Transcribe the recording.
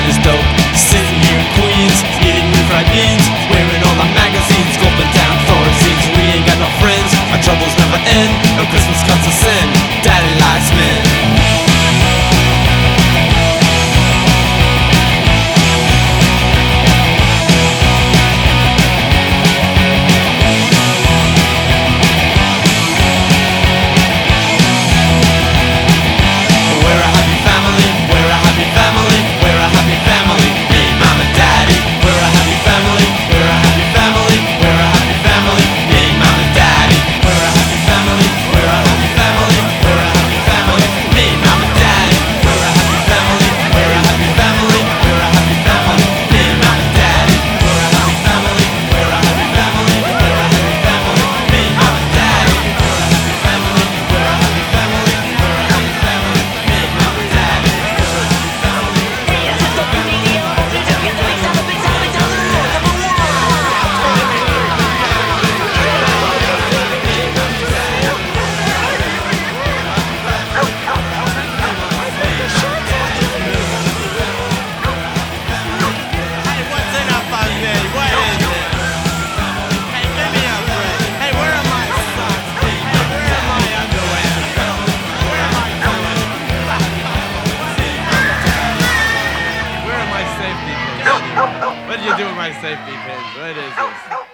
is dope. Sitting here in Queens, eating refried beans, wearing all our magazines, gulping down Thorazines. We ain't got no friends, our troubles never end. No Christmas cuts us in, daddy lies men. What did you do with my safety pins? What is this?